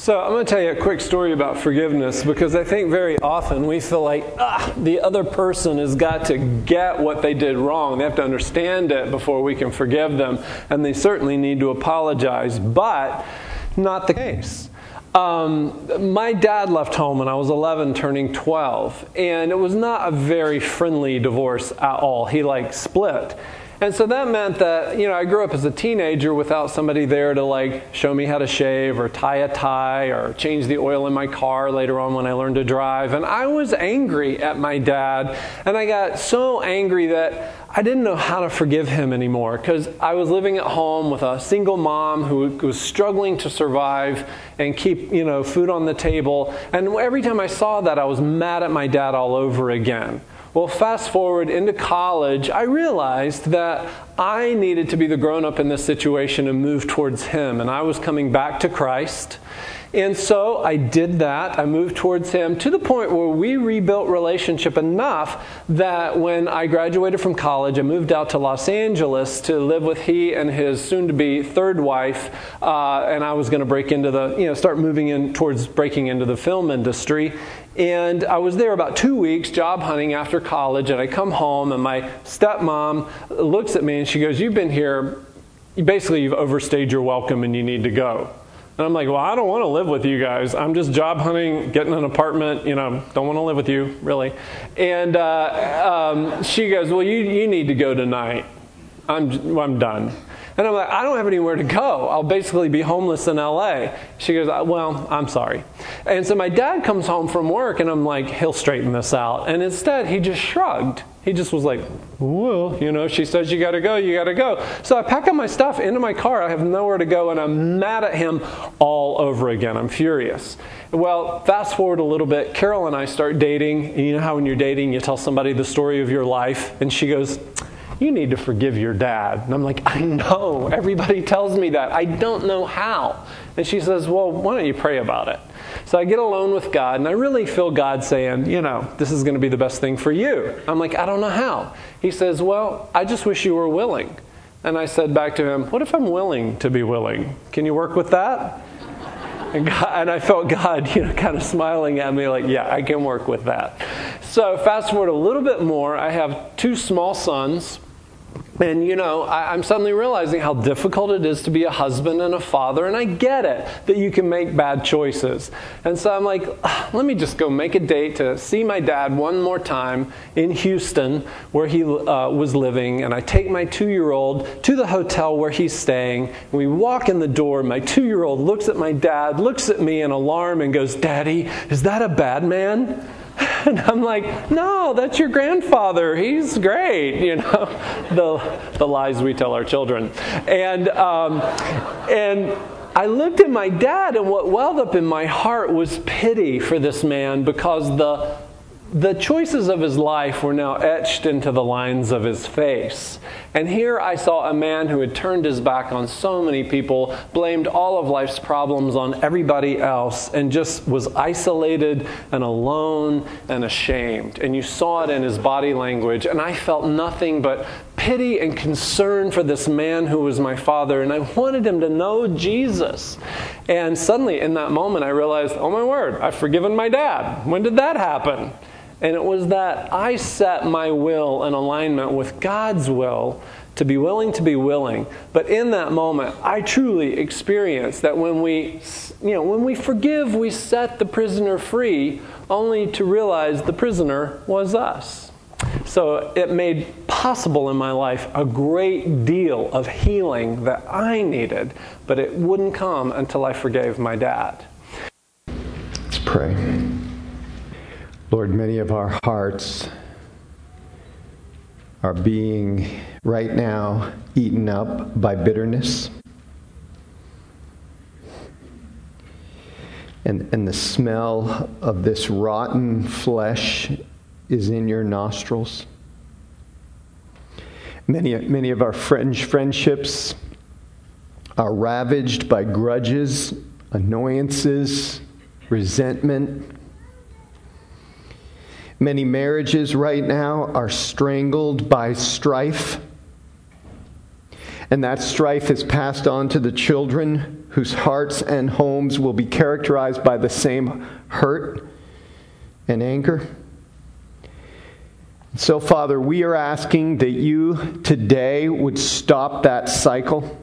So I'm going to tell you a quick story about forgiveness, because I think very often we feel like the other person has got to get what they did wrong. They have to understand it before we can forgive them, and they certainly need to apologize, but not the case. My dad left home when I was 11, turning 12, and it was not a very friendly divorce at all. He split. And so that meant that, I grew up as a teenager without somebody there to show me how to shave or tie a tie or change the oil in my car later on when I learned to drive. And I was angry at my dad, and I got so angry that I didn't know how to forgive him anymore, because I was living at home with a single mom who was struggling to survive and keep, food on the table. And every time I saw that, I was mad at my dad all over again. Well, fast forward into college, I realized that I needed to be the grown-up in this situation and move towards him. And I was coming back to Christ. And so I did that. I moved towards him to the point where we rebuilt relationship enough that when I graduated from college, I moved out to Los Angeles to live with he and his soon-to-be third wife. And I was going to break into start moving in towards breaking into the film industry. And I was there about 2 weeks job hunting after college, and I come home and my stepmom looks at me and she goes, "You've been here, you've overstayed your welcome and you need to go." And I'm like, "Well, I don't want to live with you guys. I'm just job hunting, getting an apartment, don't want to live with you, really." And she goes, "Well, you need to go tonight. I'm done." And I'm like, "I don't have anywhere to go. I'll basically be homeless in LA." She goes, "Well, I'm sorry." And so my dad comes home from work, and I'm like, he'll straighten this out. And instead, he just shrugged. He just was like, "Well, she says you got to go, you got to go." So I pack up my stuff into my car. I have nowhere to go, and I'm mad at him all over again. I'm furious. Well, fast forward a little bit. Carol and I start dating. And you know how when you're dating, you tell somebody the story of your life, and she goes, "You need to forgive your dad." And I'm like, "I know. Everybody tells me that. I don't know how." And she says, "Well, why don't you pray about it?" So I get alone with God, and I really feel God saying, "This is going to be the best thing for you." I'm like, "I don't know how." He says, "Well, I just wish you were willing." And I said back to him, "What if I'm willing to be willing? Can you work with that?" And I felt God, kind of smiling at me like, "Yeah, I can work with that." So fast forward a little bit more. I have 2 small sons. And, I'm suddenly realizing how difficult it is to be a husband and a father. And I get it, that you can make bad choices. And so I'm like, let me just go make a date to see my dad one more time in Houston, where he was living. And I take my 2-year-old to the hotel where he's staying. And we walk in the door. My 2-year-old looks at my dad, looks at me in alarm, and goes, "Daddy, is that a bad man?" And I'm like, "No, that's your grandfather. He's great," the lies we tell our children. And I looked at my dad, and what welled up in my heart was pity for this man, because the choices of his life were now etched into the lines of his face. And here I saw a man who had turned his back on so many people, blamed all of life's problems on everybody else, and just was isolated and alone and ashamed. And you saw it in his body language. And I felt nothing but pity and concern for this man who was my father. And I wanted him to know Jesus. And suddenly in that moment I realized, oh my word, I've forgiven my dad. When did that happen? And it was that I set my will in alignment with God's will to be willing. But in that moment, I truly experienced that when we forgive, we set the prisoner free, only to realize the prisoner was us. So it made possible in my life a great deal of healing that I needed, but it wouldn't come until I forgave my dad. Let's pray. Lord, many of our hearts are being right now eaten up by bitterness. And the smell of this rotten flesh is in your nostrils. Many of our friendships are ravaged by grudges, annoyances, resentment. Many marriages right now are strangled by strife. And that strife is passed on to the children whose hearts and homes will be characterized by the same hurt and anger. So, Father, we are asking that you today would stop that cycle.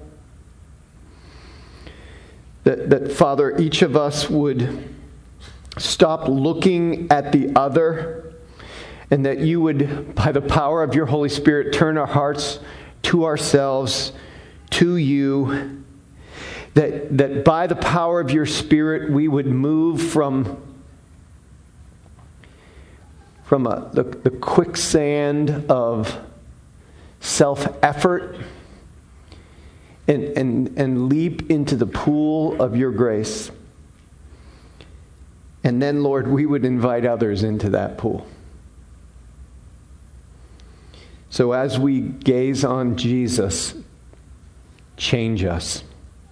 That, Father, each of us would stop looking at the other, and that you would, by the power of your Holy Spirit, turn our hearts to ourselves, to you. That by the power of your Spirit, we would move from the quicksand of self-effort and leap into the pool of your grace. And then, Lord, we would invite others into that pool. So as we gaze on Jesus, change us.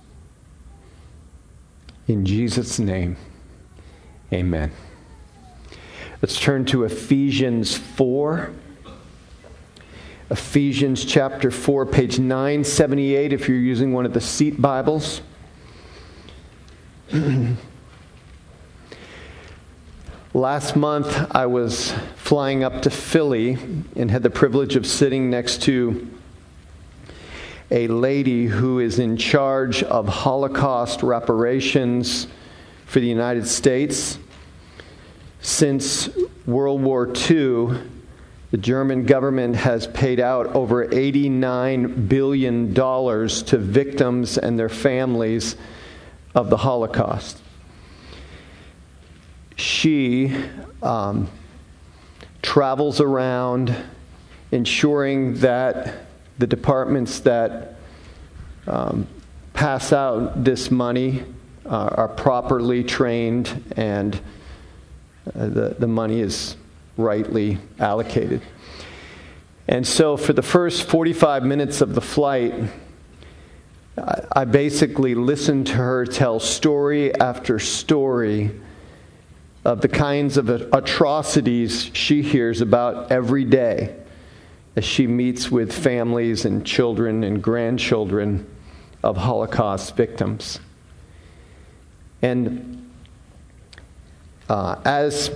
In Jesus' name, amen. Let's turn to Ephesians 4. Ephesians chapter 4, page 978, if you're using one of the seat Bibles. Last month, I was flying up to Philly and had the privilege of sitting next to a lady who is in charge of Holocaust reparations for the United States. Since World War II, the German government has paid out over $89 billion to victims and their families of the Holocaust. She travels around ensuring that the departments that pass out this money are properly trained and the money is rightly allocated. And so for the first 45 minutes of the flight, I basically listened to her tell story after story of the kinds of atrocities she hears about every day as she meets with families and children and grandchildren of Holocaust victims. And as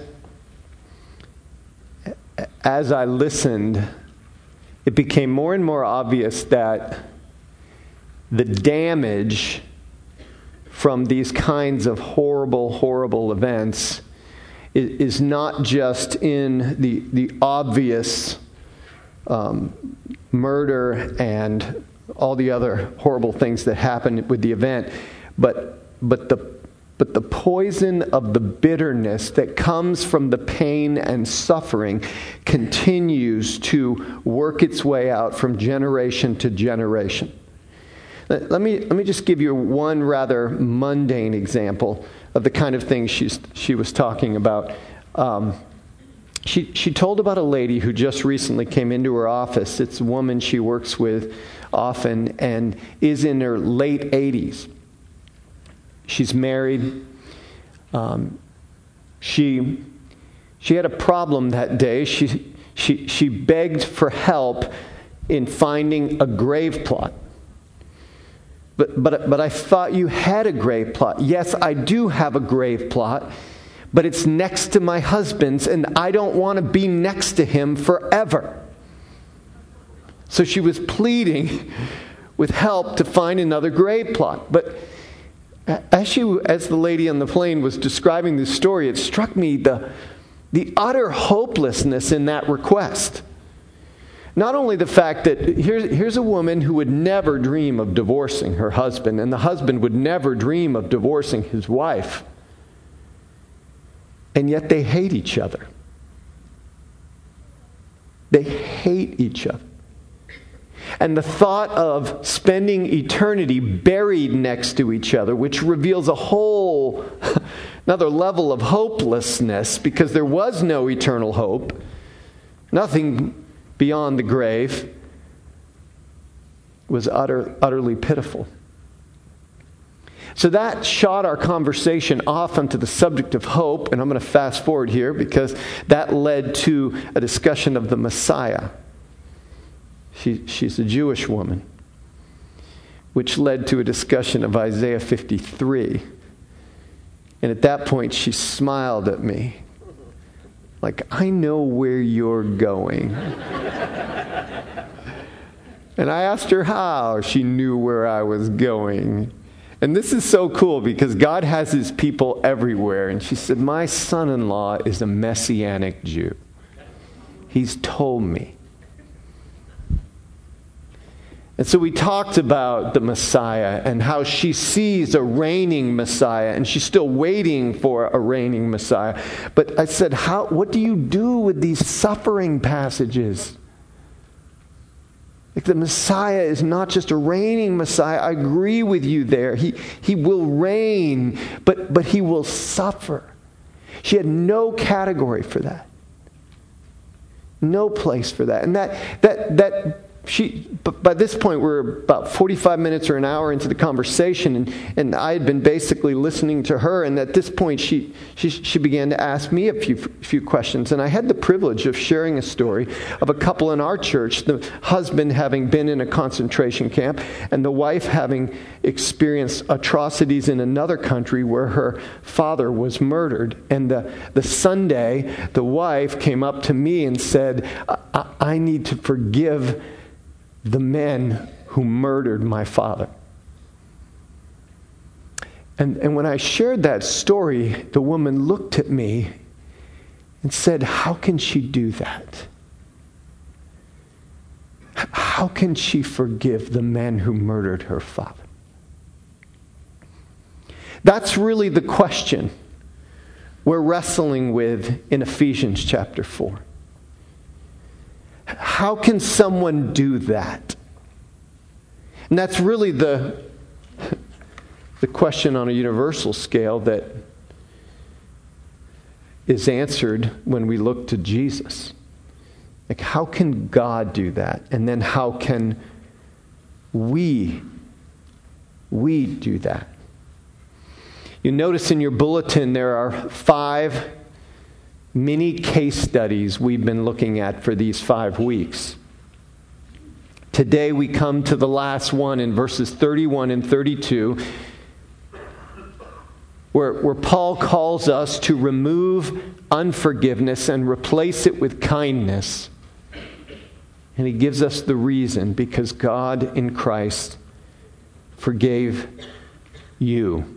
I listened, it became more and more obvious that the damage from these kinds of horrible, horrible events is not just in the obvious murder and all the other horrible things that happen with the event, but the poison of the bitterness that comes from the pain and suffering continues to work its way out from generation to generation. Let me just give you one rather mundane example of the kind of things she was talking about. She told about a lady who just recently came into her office. It's a woman she works with often and is in her late 80s. She's married. She had a problem that day. She begged for help in finding a grave plot. But I thought you had a grave plot. Yes, I do have a grave plot, but it's next to my husband's, and I don't want to be next to him forever. So she was pleading with help to find another grave plot. But as the lady on the plane was describing this story, it struck me the utter hopelessness in that request. Not only the fact that here's a woman who would never dream of divorcing her husband, and the husband would never dream of divorcing his wife, and yet they hate each other. They hate each other. And the thought of spending eternity buried next to each other, which reveals a whole another level of hopelessness, because there was no eternal hope, nothing beyond the grave, was utterly pitiful. So that shot our conversation off onto the subject of hope, and I'm going to fast forward here because that led to a discussion of the Messiah. She's a Jewish woman. which led to a discussion of Isaiah 53. And at that point, she smiled at me, like, I know where you're going. And I asked her how she knew where I was going. And this is so cool because God has his people everywhere. And she said, my son-in-law is a Messianic Jew. He's told me. And so we talked about the Messiah and how she sees a reigning Messiah, and she's still waiting for a reigning Messiah. But I said, what do you do with these suffering passages? Like, the Messiah is not just a reigning Messiah. I agree with you there. He will reign, but he will suffer. She had no category for that. No place for that. And but by this point, we're about 45 minutes or an hour into the conversation, and I had been basically listening to her, and at this point, she began to ask me a few questions, and I had the privilege of sharing a story of a couple in our church, the husband having been in a concentration camp, and the wife having experienced atrocities in another country where her father was murdered. And the Sunday, the wife came up to me and said, I need to forgive the men who murdered my father. And when I shared that story, the woman looked at me and said, how can she do that? How can she forgive the men who murdered her father? That's really the question we're wrestling with in Ephesians chapter 4. How can someone do that? And that's really the question on a universal scale that is answered when we look to Jesus. Like, how can God do that? And then how can we do that? You notice in your bulletin there are 5 mini case studies we've been looking at for these 5 weeks. Today we come to the last one in verses 31 and 32, where Paul calls us to remove unforgiveness and replace it with kindness. And he gives us the reason: because God in Christ forgave you.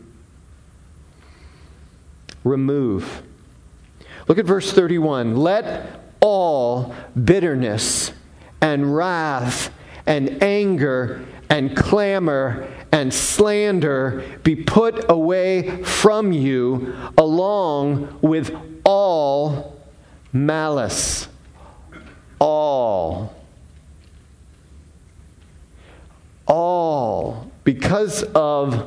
Remove. Look at verse 31. Let all bitterness and wrath and anger and clamor and slander be put away from you, along with all malice. All. Because of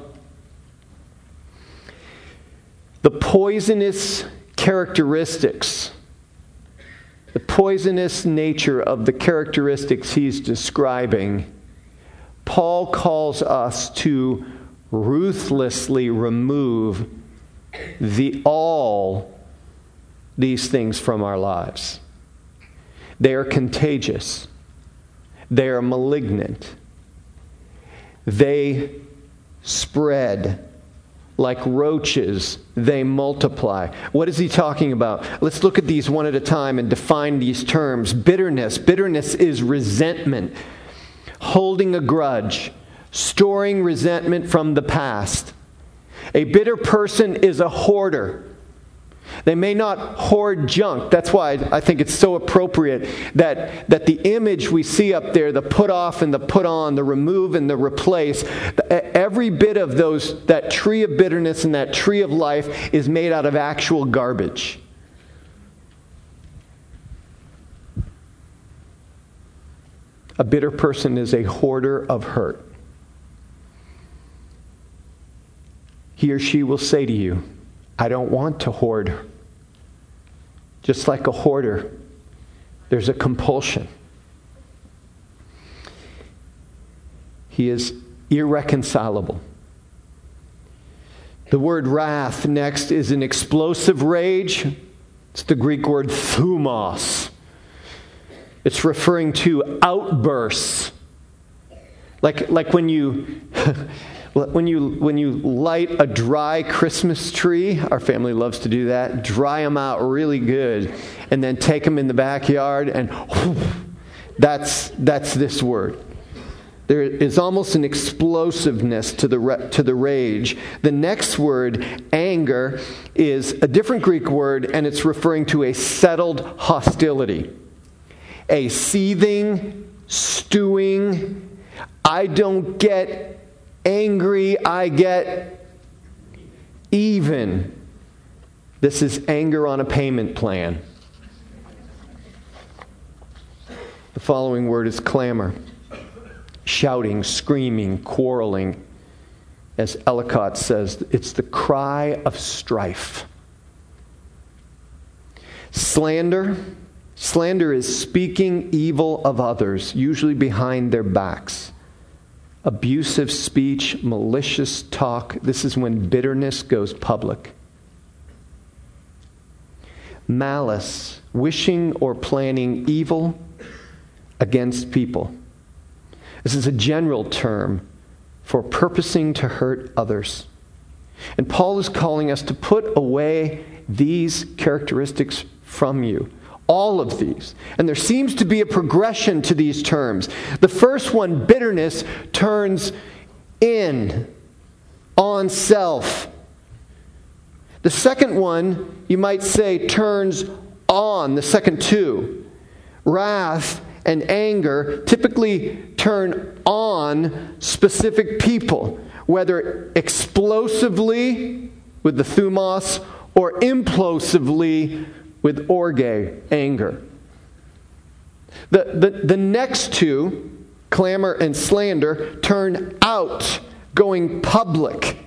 the poisonous characteristics, the poisonous nature of the characteristics he's describing, Paul calls us to ruthlessly remove all these things from our lives. They are contagious. They are malignant. They spread. Like roaches, they multiply. What is he talking about? Let's look at these one at a time and define these terms. Bitterness. Bitterness is resentment, holding a grudge, storing resentment from the past. A bitter person is a hoarder. They may not hoard junk. That's why I think it's so appropriate that the image we see up there, the put off and the put on, the remove and the replace, every bit of that tree of bitterness and that tree of life is made out of actual garbage. A bitter person is a hoarder of hurt. He or she will say to you, I don't want to hoard. Just like a hoarder, there's a compulsion. He is irreconcilable. The word wrath next is an explosive rage. It's the Greek word thumos. It's referring to outbursts, Like when you when you light a dry Christmas tree, our family loves to do that, dry them out really good, and then take them in the backyard, and that's this word. There is almost an explosiveness to the rage. The next word, anger, is a different Greek word, and it's referring to a settled hostility. A seething, stewing, I don't get angry, I get even. This is anger on a payment plan. The following word is clamor. Shouting, screaming, quarreling. As Ellicott says, it's the cry of strife. Slander. Slander is speaking evil of others, usually behind their backs. Abusive speech, malicious talk. This is when bitterness goes public. Malice, wishing or planning evil against people. This is a general term for purposing to hurt others. And Paul is calling us to put away these characteristics from you. All of these. And there seems to be a progression to these terms. The first one, bitterness, turns in, on self. The second one, you might say, turns on, the second two. Wrath and anger typically turn on specific people, whether explosively with the thumos or implosively with orge, anger. The next two, clamor and slander, turn out, going public.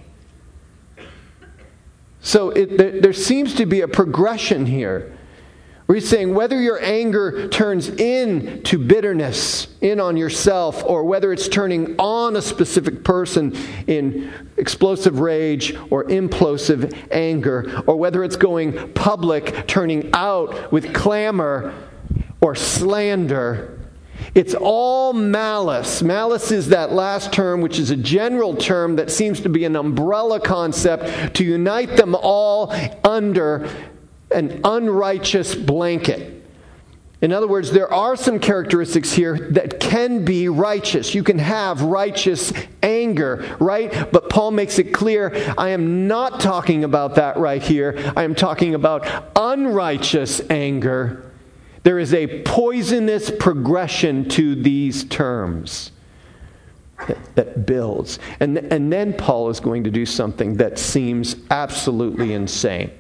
So there seems to be a progression here. Where he's saying whether your anger turns in to bitterness, in on yourself, or whether it's turning on a specific person in explosive rage or implosive anger, or whether it's going public, turning out with clamor or slander, it's all malice. Malice is that last term, which is a general term that seems to be an umbrella concept to unite them all under an unrighteous blanket. In other words, there are some characteristics here that can be righteous. You can have righteous anger, right? But Paul makes it clear, I am not talking about that right here. I am talking about unrighteous anger. There is a poisonous progression to these terms that builds. And then Paul is going to do something that seems absolutely insane.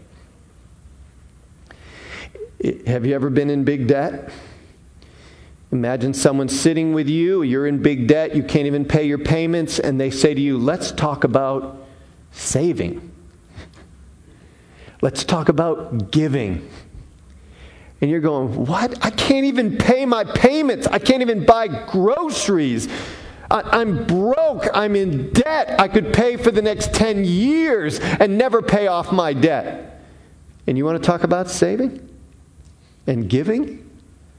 Have you ever been in big debt? Imagine someone sitting with you, you're in big debt, you can't even pay your payments, and they say to you, let's talk about saving. Let's talk about giving. And you're going, what? I can't even pay my payments. I can't even buy groceries. I'm broke. I'm in debt. I could pay for the next 10 years and never pay off my debt. And you want to talk about saving? And giving?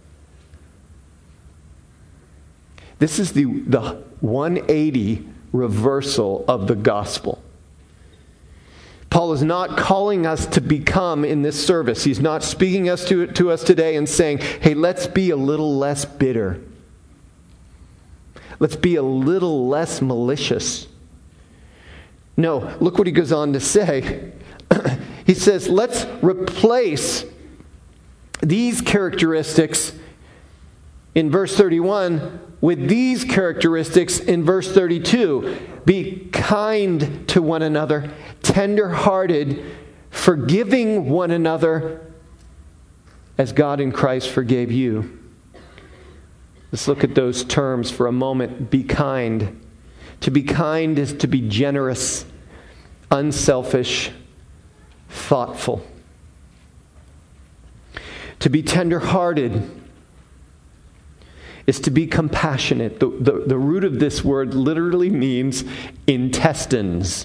This is the 180 reversal of the gospel. Paul is not calling us to become in this service. He's not speaking to us today and saying, hey, let's be a little less bitter. Let's be a little less malicious. No, look what he goes on to say. He says, let's replace these characteristics in verse 31 with these characteristics in verse 32. Be kind to one another, tender-hearted, forgiving one another as God in Christ forgave you. Let's look at those terms for a moment. Be kind. To be kind is to be generous, unselfish, thoughtful. To be tender-hearted is to be compassionate. The root of this word literally means intestines,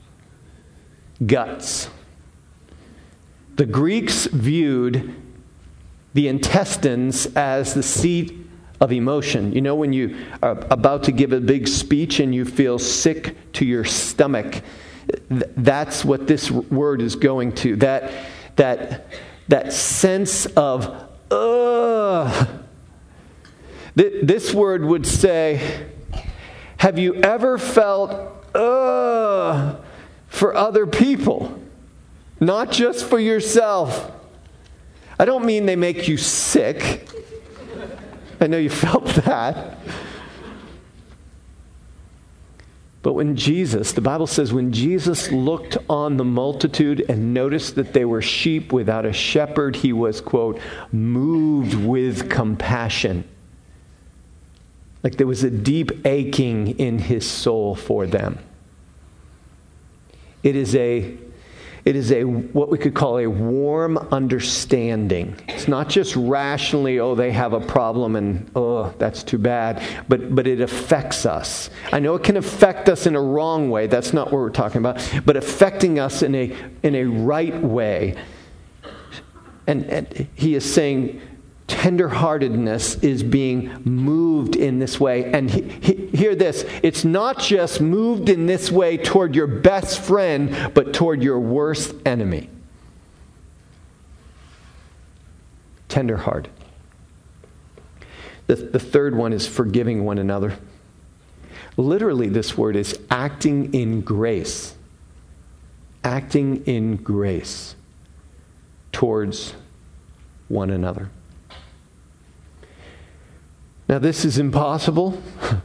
guts. The Greeks viewed the intestines as the seat of emotion. You know, when you are about to give a big speech and you feel sick to your stomach, that's what this word is going to. That sense of, This word would say, have you ever felt, for other people, not just for yourself? I don't mean they make you sick. I know you felt that. But when Jesus, the Bible says, when Jesus looked on the multitude and noticed that they were sheep without a shepherd, he was, quote, moved with compassion. Like there was a deep aching in his soul for them. It is a what we could call a warm understanding. It's not just rationally, they have a problem and that's too bad, but it affects us. I know it can affect us in a wrong way. That's not what we're talking about, but affecting us in a right way. And he is saying tenderheartedness is being moved in this way. And hear this, it's not just moved in this way toward your best friend, but toward your worst enemy. Tenderhearted. The third one is forgiving one another. Literally, this word is acting in grace. Acting in grace towards one another. Now, this is impossible.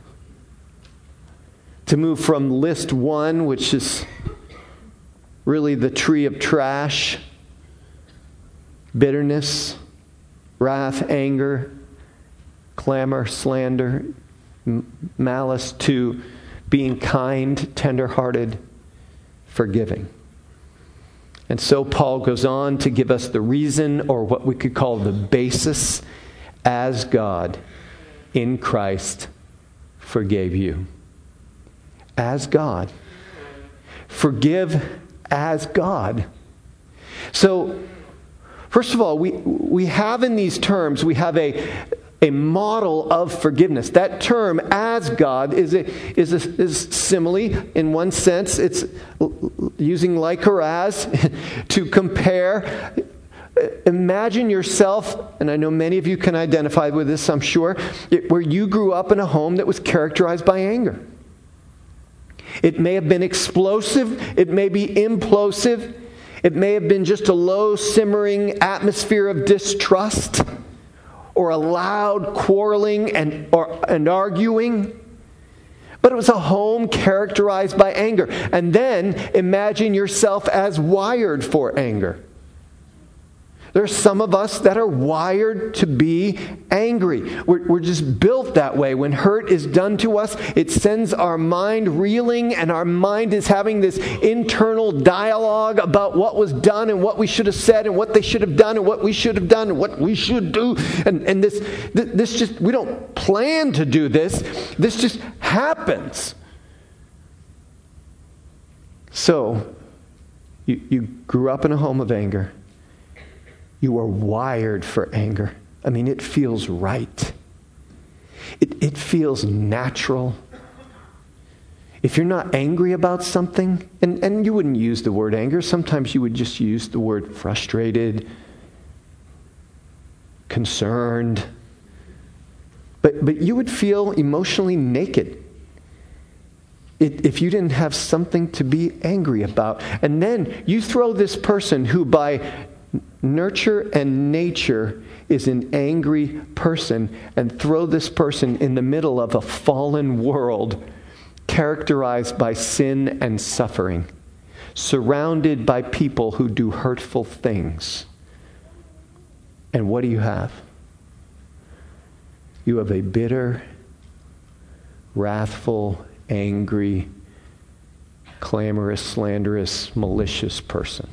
To move from list 1, which is really the tree of trash, bitterness, wrath, anger, clamor, slander, malice, to being kind, tender-hearted, forgiving. And so Paul goes on to give us the reason, or what we could call the basis, as God in Christ forgave you. As God. Forgive as God. So, first of all, we have in these terms, we have a model of forgiveness. That term, as God, is simile in one sense. It's using like or as to compare. Imagine yourself, and I know many of you can identify with this, I'm sure, where you grew up in a home that was characterized by anger. It may have been explosive, it may be implosive, it may have been just a low simmering atmosphere of distrust, or a loud quarreling and arguing. But it was a home characterized by anger. And then imagine yourself as wired for anger. There are some of us that are wired to be angry. We're just built that way. When hurt is done to us, it sends our mind reeling, and our mind is having this internal dialogue about what was done and what we should have said and what they should have done and what we should have done and what we should do. And this just, we don't plan to do this. This just happens. So, you grew up in a home of anger. You are wired for anger. I mean, it feels right. It feels natural. If you're not angry about something, and you wouldn't use the word anger, sometimes you would just use the word frustrated, concerned. But you would feel emotionally naked if you didn't have something to be angry about. And then you throw this person who by nurture and nature is an angry person, and throw this person in the middle of a fallen world characterized by sin and suffering, surrounded by people who do hurtful things. And what do you have? You have a bitter, wrathful, angry, clamorous, slanderous, malicious person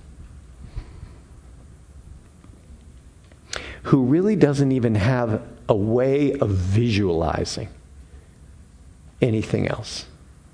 who really doesn't even have a way of visualizing anything else.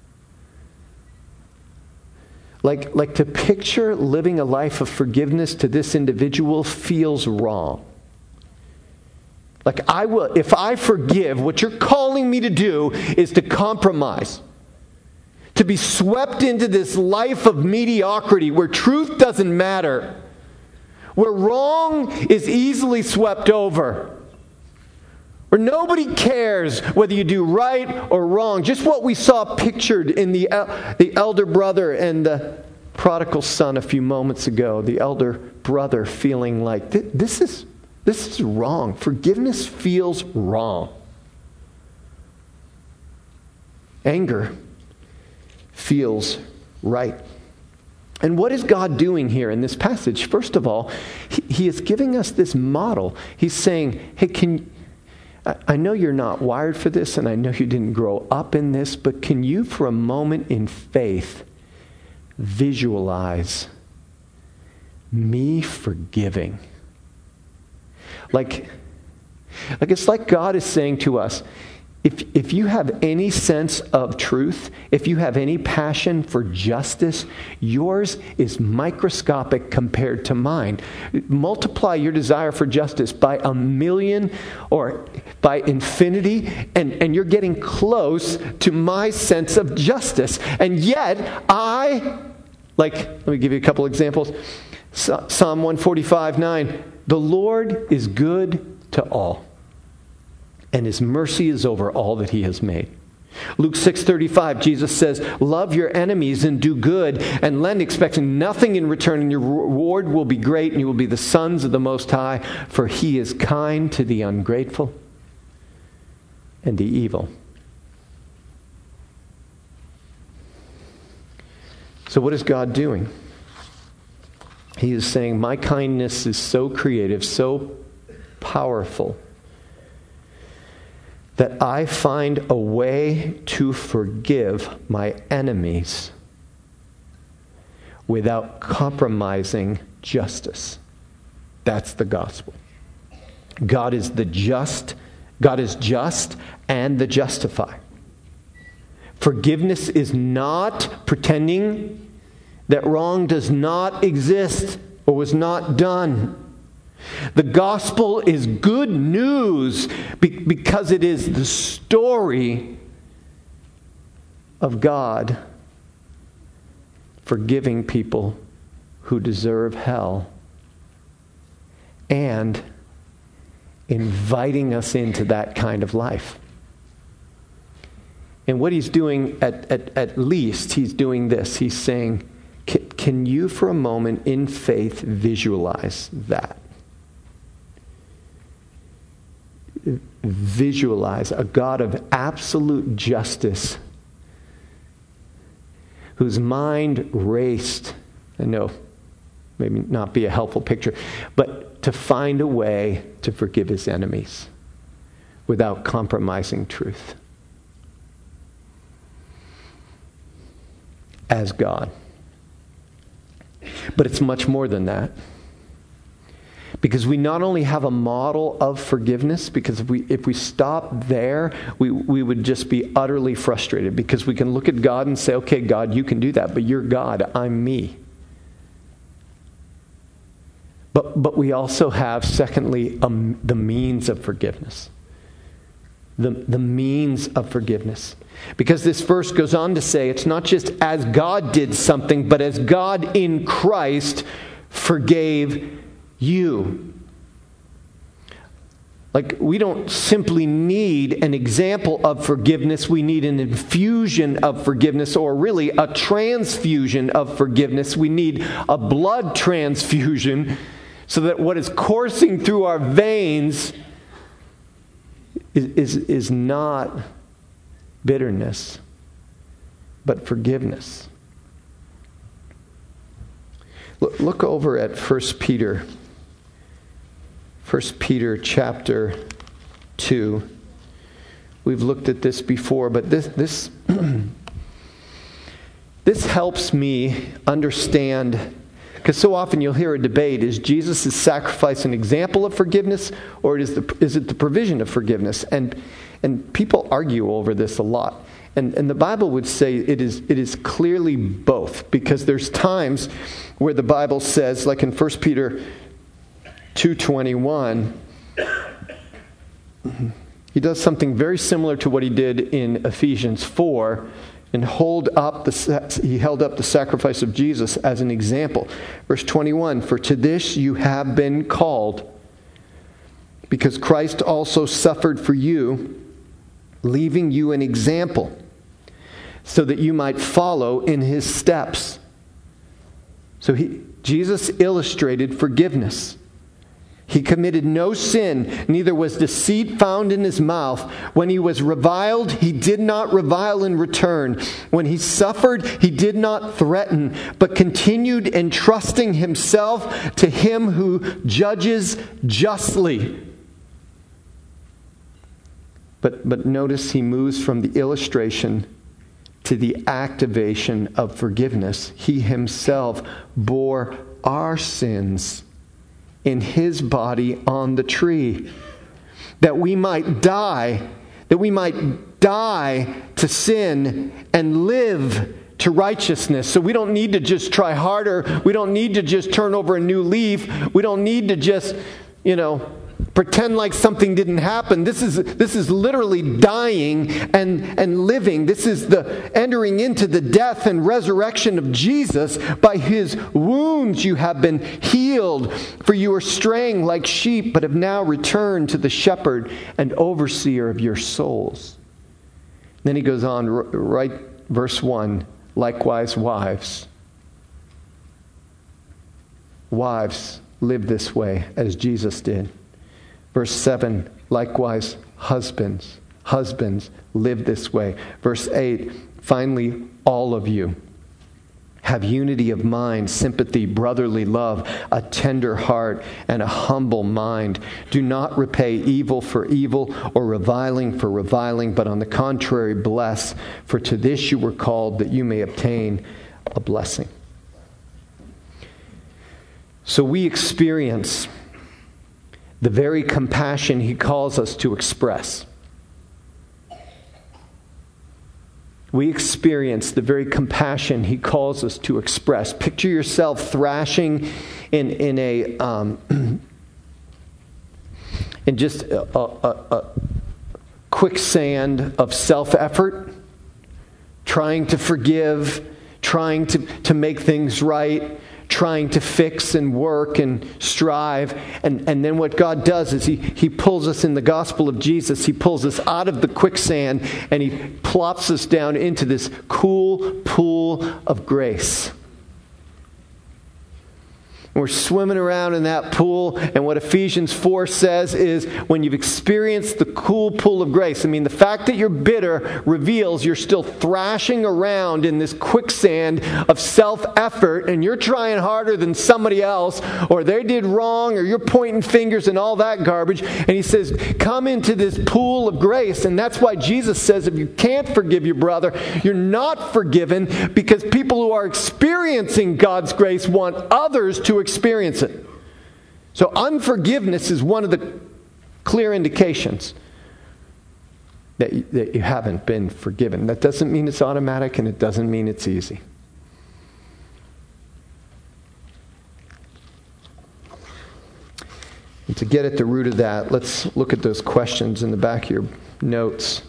Like to picture living a life of forgiveness to this individual feels wrong. Like, if I forgive, what you're calling me to do is to compromise. To be swept into this life of mediocrity where truth doesn't matter. Where wrong is easily swept over. Where nobody cares whether you do right or wrong. Just what we saw pictured in the elder brother and the prodigal son a few moments ago. The elder brother feeling like, this is wrong. Forgiveness feels wrong. Anger feels right. And what is God doing here in this passage? First of all, He is giving us this model. He's saying, hey, I know you're not wired for this, and I know you didn't grow up in this, but can you, for a moment in faith, visualize me forgiving? Like it's like God is saying to us, if you have any sense of truth, if you have any passion for justice, yours is microscopic compared to mine. Multiply your desire for justice by 1,000,000 or by infinity, and you're getting close to my sense of justice. And yet, let me give you a couple examples. Psalm 145:9, the Lord is good to all, and His mercy is over all that He has made. Luke 6:35, Jesus says, love your enemies and do good and lend, expecting nothing in return, and your reward will be great, and you will be the sons of the Most High, for He is kind to the ungrateful and the evil. So what is God doing? He is saying, my kindness is so creative, so powerful, that I find a way to forgive my enemies without compromising justice. That's the gospel. God is just and the justifier. Forgiveness is not pretending that wrong does not exist or was not done. The gospel is good news because it is the story of God forgiving people who deserve hell and inviting us into that kind of life. And what He's doing, at least, He's doing this. He's saying, can you for a moment in faith visualize that? Visualize a God of absolute justice whose mind raced. I know, maybe not be a helpful picture, but to find a way to forgive His enemies without compromising truth. As God. But it's much more than that. Because we not only have a model of forgiveness, because if we stop there, we would just be utterly frustrated. Because we can look at God and say, okay, God, you can do that, but you're God, I'm me. But we also have, secondly, the means of forgiveness. The means of forgiveness. Because this verse goes on to say, it's not just as God did something, but as God in Christ forgave you. Like, we don't simply need an example of forgiveness, we need an infusion of forgiveness, or really a transfusion of forgiveness. We need a blood transfusion so that what is coursing through our veins is not bitterness, but forgiveness. Look over at 1 Peter. 1 Peter chapter 2. We've looked at this before, but this helps me understand, because so often you'll hear a debate, is Jesus' sacrifice an example of forgiveness, or is it the provision of forgiveness? And people argue over this a lot. And the Bible would say it is clearly both, because there's times where the Bible says, like in 1 Peter 2:21, he does something very similar to what he did in Ephesians 4, and he held up the sacrifice of Jesus as an example. Verse 21, "For to this you have been called, because Christ also suffered for you, leaving you an example, so that you might follow in his steps." So Jesus illustrated forgiveness. He committed no sin, neither was deceit found in his mouth. When he was reviled, he did not revile in return. When he suffered, he did not threaten, but continued entrusting himself to him who judges justly. But notice he moves from the illustration to the activation of forgiveness. He himself bore our sins in his body on the tree, that we might die to sin and live to righteousness. So we don't need to just try harder. We don't need to just turn over a new leaf. We don't need to just, pretend like something didn't happen. This is literally dying and living. This is the entering into the death and resurrection of Jesus. By his wounds you have been healed, for you were straying like sheep, but have now returned to the shepherd and overseer of your souls. Then he goes on, right, verse 1, "Likewise, wives, live this way as Jesus did." Verse 7, "Likewise, husbands, live this way." Verse 8, "Finally, all of you have unity of mind, sympathy, brotherly love, a tender heart, and a humble mind. Do not repay evil for evil or reviling for reviling, but on the contrary, bless. For to this you were called, that you may obtain a blessing." So we experience the very compassion he calls us to express. We experience the very compassion he calls us to express. Picture yourself thrashing in just a quicksand of self-effort, trying to forgive, trying to make things right, trying to fix and work and strive. And then what God does is he pulls us in the gospel of Jesus. He pulls us out of the quicksand and he plops us down into this cool pool of grace. We're swimming around in that pool, and what Ephesians 4 says is, when you've experienced the cool pool of grace, the fact that you're bitter reveals you're still thrashing around in this quicksand of self-effort, and you're trying harder than somebody else, or they did wrong, or you're pointing fingers and all that garbage. And he says, come into this pool of grace. And that's why Jesus says, if you can't forgive your brother, you're not forgiven, because people who are experiencing God's grace want others to experience it. So unforgiveness is one of the clear indications that you haven't been forgiven. That doesn't mean it's automatic, and it doesn't mean it's easy. And to get at the root of that, let's look at those questions in the back of your notes.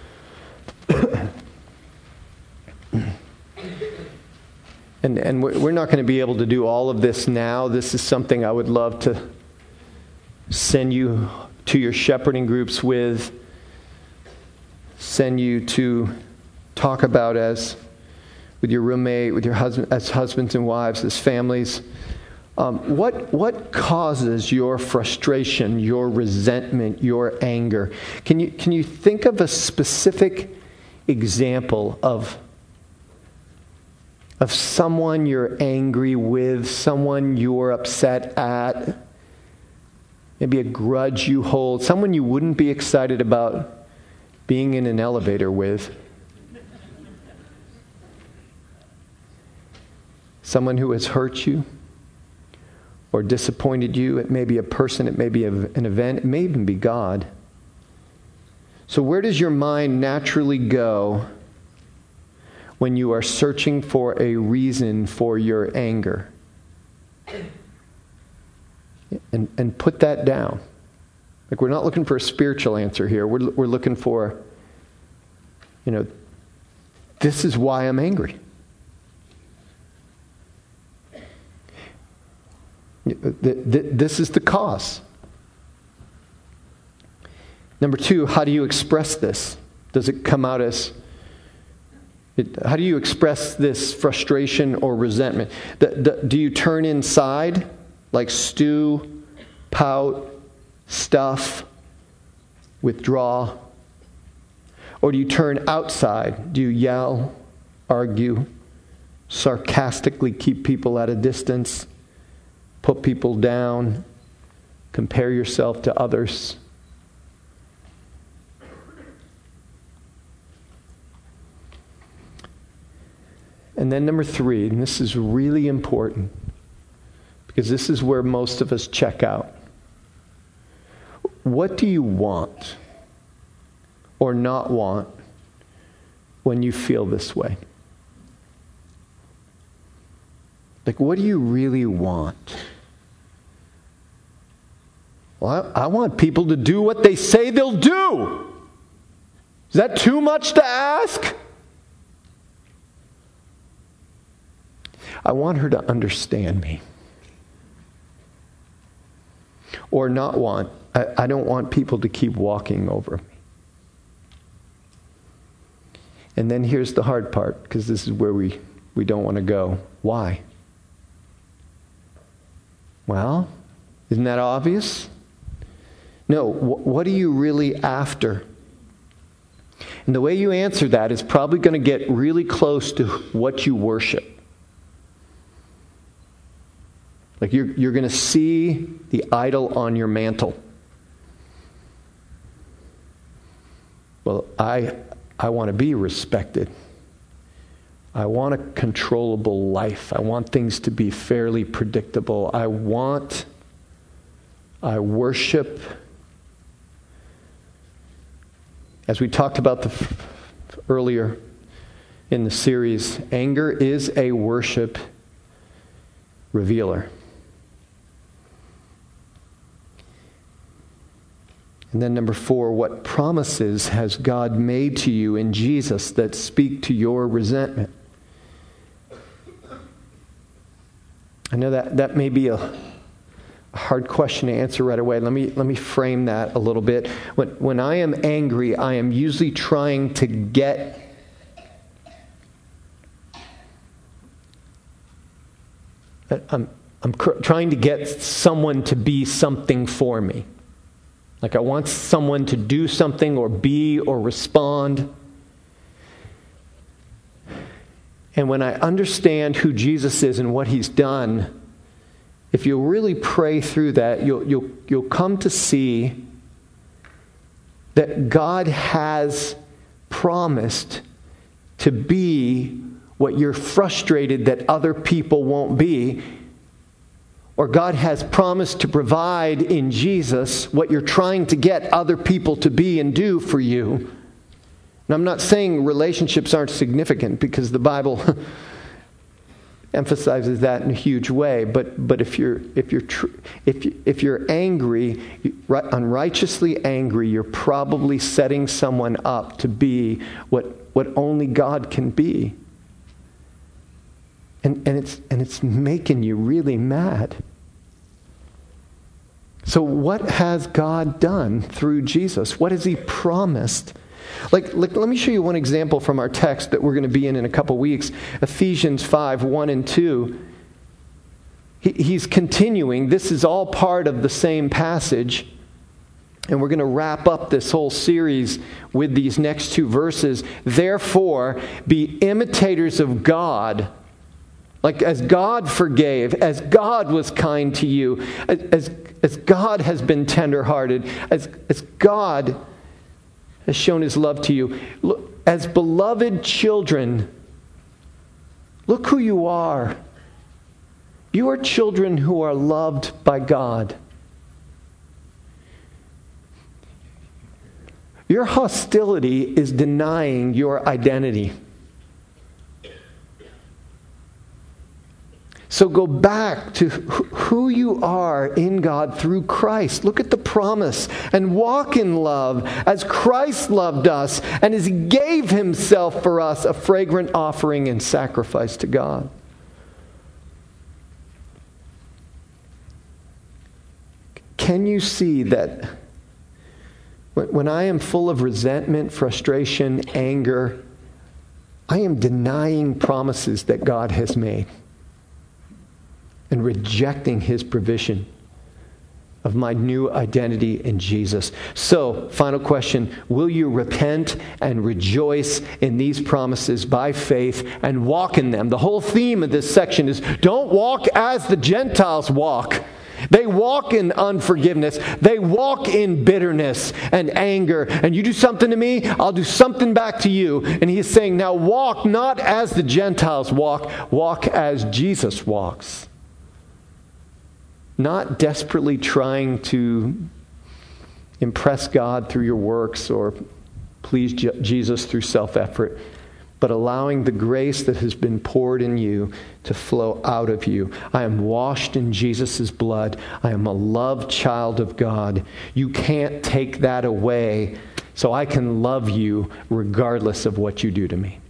And we're not going to be able to do all of this now. This is something I would love to send you to your shepherding groups with, send you to talk about with your roommate, with your husband, as husbands and wives, as families. What causes your frustration, your resentment, your anger? Can you think of a specific example of someone you're angry with, someone you're upset at, maybe a grudge you hold, someone you wouldn't be excited about being in an elevator with, someone who has hurt you or disappointed you. It may be a person, it may be an event, it may even be God. So where does your mind naturally go when you are searching for a reason for your anger? And put that down. Like, we're not looking for a spiritual answer here. We're looking for, this is why I'm angry. This is the cause. Number 2, how do you express this? Does it come out as... How do you express this frustration or resentment? Do you turn inside, like stew, pout, stuff, withdraw? Or do you turn outside? Do you yell, argue, sarcastically keep people at a distance, put people down, compare yourself to others? And then number 3, and this is really important, because this is where most of us check out. What do you want or not want when you feel this way? Like, what do you really want? Well, I want people to do what they say they'll do. Is that too much to ask? I want her to understand me. Or not want. I don't want people to keep walking over me. And then here's the hard part, because this is where we don't want to go. Why? Well, isn't that obvious? No, what are you really after? And the way you answer that is probably going to get really close to what you worship. Like, you're going to see the idol on your mantle. Well, I want to be respected. I want a controllable life. I want things to be fairly predictable. I worship. As we talked about earlier in the series, anger is a worship revealer. And then number 4, what promises has God made to you in Jesus that speak to your resentment? I know that may be a hard question to answer right away. Let me frame that a little bit. When I am angry, I am usually trying to get trying to get someone to be something for me. Like, I want someone to do something or be or respond. And when I understand who Jesus is and what He's done, if you'll really pray through that, you'll come to see that God has promised to be what you're frustrated that other people won't be. Or God has promised to provide in Jesus what you're trying to get other people to be and do for you. And I'm not saying relationships aren't significant, because the Bible emphasizes that in a huge way. But if you're angry, unrighteously angry, you're probably setting someone up to be what only God can be. And it's making you really mad. So what has God done through Jesus? What has He promised? Like, let me show you one example from our text that we're going to be in a couple weeks. Ephesians 5, 1 and 2. He's continuing. This is all part of the same passage. And we're going to wrap up this whole series with these next 2 verses. Therefore, be imitators of God. Like, as God forgave, as God was kind to you, as God has been tenderhearted, as God has shown His love to you. Look, as beloved children, look who you are. You are children who are loved by God. Your hostility is denying your identity. So go back to who you are in God through Christ. Look at the promise and walk in love as Christ loved us and as He gave Himself for us, a fragrant offering and sacrifice to God. Can you see that when I am full of resentment, frustration, anger, I am denying promises that God has made and rejecting His provision of my new identity in Jesus. So, final question, will you repent and rejoice in these promises by faith and walk in them? The whole theme of this section is don't walk as the Gentiles walk. They walk in unforgiveness. They walk in bitterness and anger. And you do something to me, I'll do something back to you. And He is saying, now walk not as the Gentiles walk, walk as Jesus walks. Not desperately trying to impress God through your works or please Jesus through self-effort, but allowing the grace that has been poured in you to flow out of you. I am washed in Jesus' blood. I am a loved child of God. You can't take that away, so I can love you regardless of what you do to me.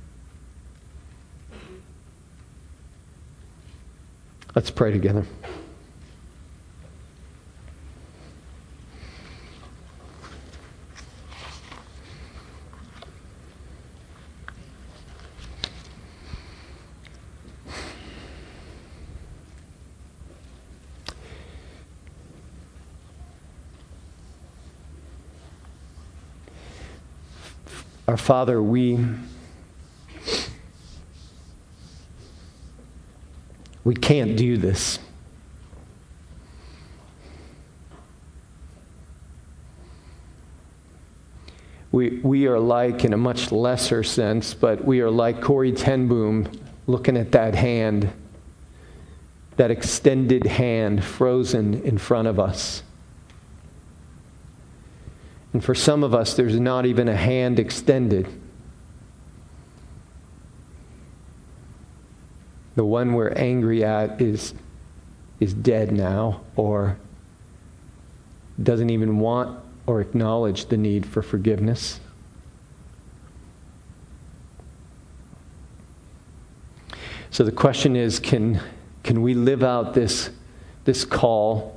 Let's pray together. Our Father, we can't do this. We are like, in a much lesser sense, but we are like Corrie ten Boom looking at that hand, that extended hand frozen in front of us. And for some of us, there's not even a hand extended. The one we're angry at is dead now, or doesn't even want or acknowledge the need for forgiveness. So the question is, can we live out this call?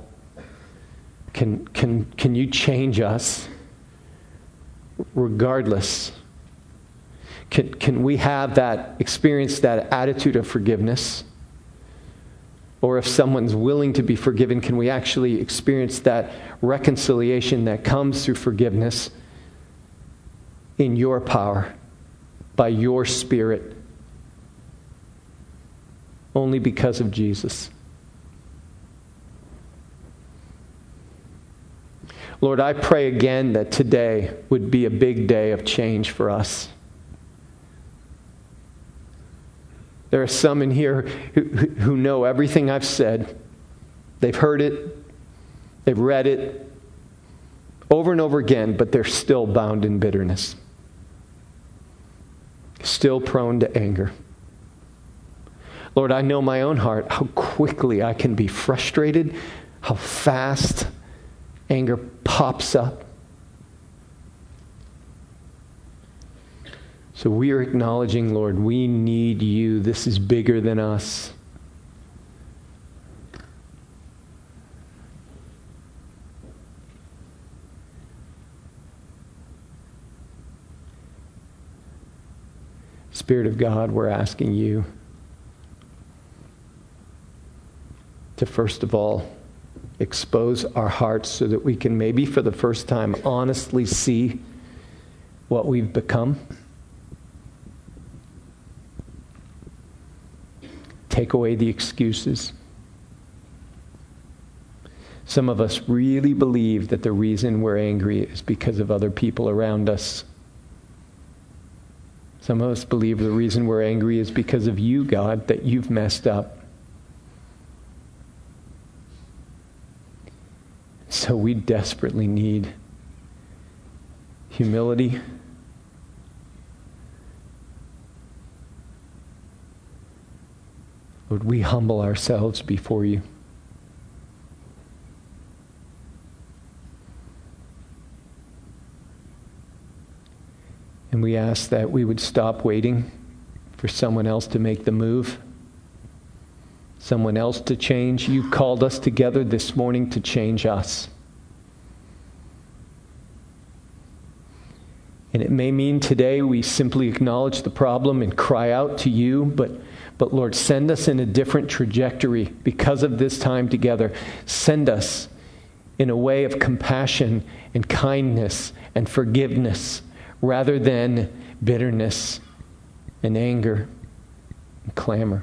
Can you change us? Regardless, can we have that experience, that attitude of forgiveness? Or if someone's willing to be forgiven, can we actually experience that reconciliation that comes through forgiveness in your power, by your Spirit, only because of Jesus? Lord, I pray again that today would be a big day of change for us. There are some in here who know everything I've said. They've heard it. They've read it over and over again, but they're still bound in bitterness. Still prone to anger. Lord, I know my own heart, how quickly I can be frustrated, how fast anger pops up. So we are acknowledging, Lord, we need you. This is bigger than us. Spirit of God, we're asking you to, first of all, expose our hearts so that we can maybe for the first time honestly see what we've become. Take away the excuses. Some of us really believe that the reason we're angry is because of other people around us. Some of us believe the reason we're angry is because of you, God, that you've messed up. So we desperately need humility, Lord, we humble ourselves before you. And we ask that we would stop waiting for someone else to make the move, someone else to change. You've called us together this morning to change us. And it may mean today we simply acknowledge the problem and cry out to you, but Lord, send us in a different trajectory because of this time together. Send us in a way of compassion and kindness and forgiveness rather than bitterness and anger and clamor.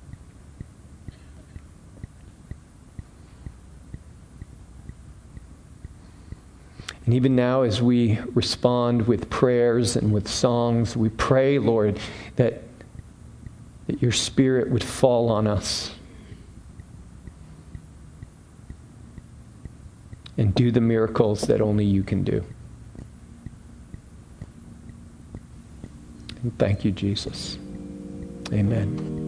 And even now, as we respond with prayers and with songs, we pray, Lord, that your Spirit would fall on us and do the miracles that only you can do. And thank you, Jesus. Amen.